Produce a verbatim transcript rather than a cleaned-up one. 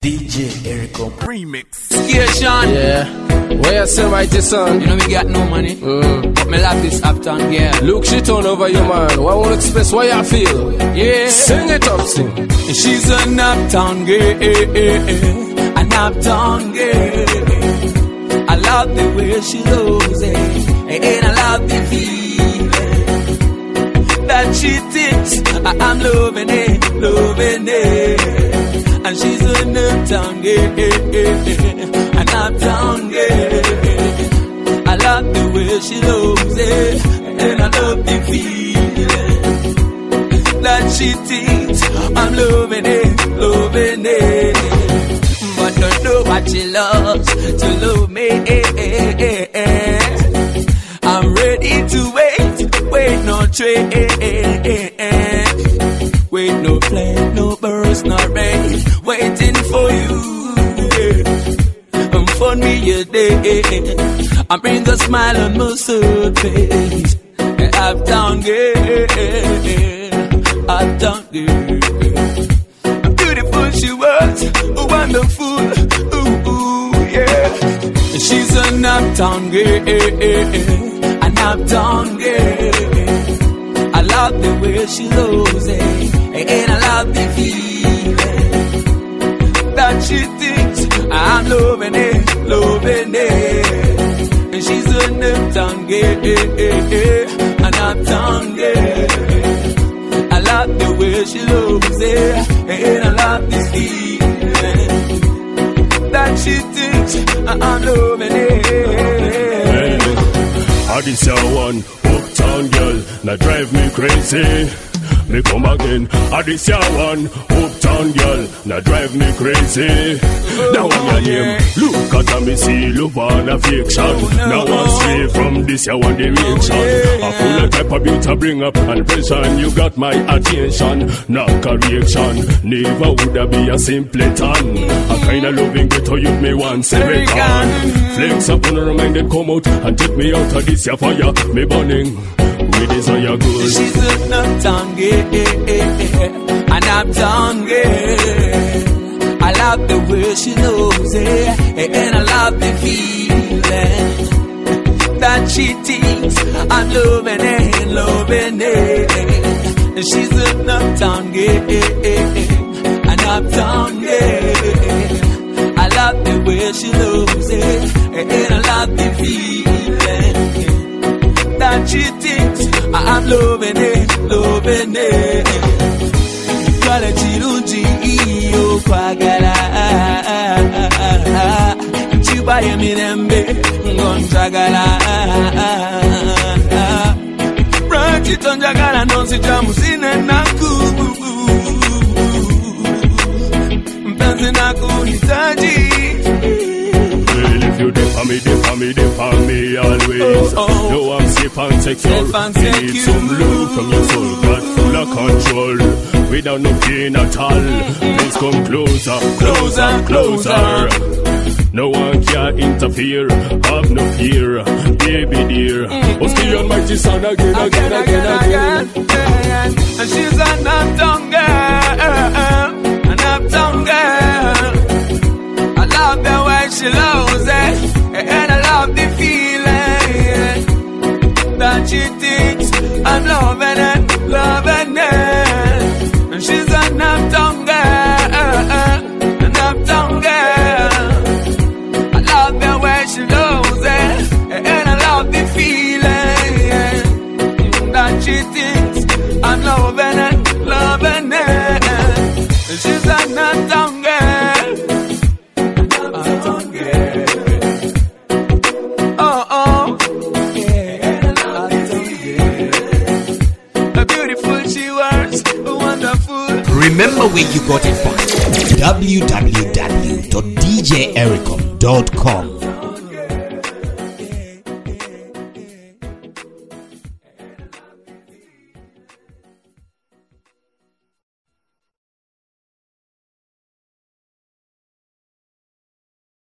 D J Ericom Remix. Yeah, Sean. Yeah. Where you say, mighty son? You know me got no money, Mm. but me love this uptown girl. Look, she turn over you, man. Why won't express what you feel? Yeah. Sing it up, sing. She's an uptown girl, an uptown girl. I love the way she loves it, and I love the feeling that she thinks I'm loving it, loving it. And she's an uptown girl, an uptown girl. I love the way she loves it, and I love the feeling that she thinks I'm loving it, loving it. But don't know what she loves to love me. I'm ready to wait, wait no train, wait no plane, no birds, no rain, waiting for you. And for me a day, I bring a smile on my sad face. Uptown girl, uptown girl. Beautiful she was, wonderful, ooh, ooh, yeah. She's an uptown girl, an uptown girl. I love the way she loves it, and I love the feeling that she thinks I'm loving it, loving it. And she's an uptown girl, an uptown girl. I love the way she loves it, and I love this feeling that she thinks I'm loving it. Hey, I this your one uptown girl, now drive me crazy. Me come again, I this your one uptown girl, now drive me crazy. Now I'm your name, look at me see love on affection. Now I'm straight from this your one direction. I full of type of beauty bring up and pressure, you got my attention. Not correction, never would I be a simpleton. A kind of loving get to you me once every time. Flex up on her mind and come out and take me out of this your fire, me burning. We desire good. She's an uptown girl, an uptown girl. I love the way she knows it, and I love the feeling that she thinks I'm loving it, loving it. She's an uptown girl, an uptown girl. I love the way she knows it, and I love the feeling that she thinks I'm loving it, loving it. Kale chirunji iyo kwagala, chibaye mirembe ngonjagala. Ranchi tonjagala nonsi jamusine naku, mpenzi naku hitaji. If you dip on me, dip on me, dip on me always. Oh, oh. No, I'm safe and secure. Safe and You need secure. some love from your soul, got full of control. Without no pain at all. Mm-hmm. Please come closer, closer, closer. No one can interfere, have no fear, baby dear. Mm-hmm. Oh, still almighty son again, again, again, again, again. again. And she's an uptown girl, an uptown girl. I love the way she loves it, and I love the feeling that she thinks I'm loving it, loving it. And she's an uptown girl, an uptown girl. I love the way she loves it, and I love the feeling that she thinks I'm loving it, loving it. And she's an uptown girl. Remember where you got it from. w w w dot d j ericom dot com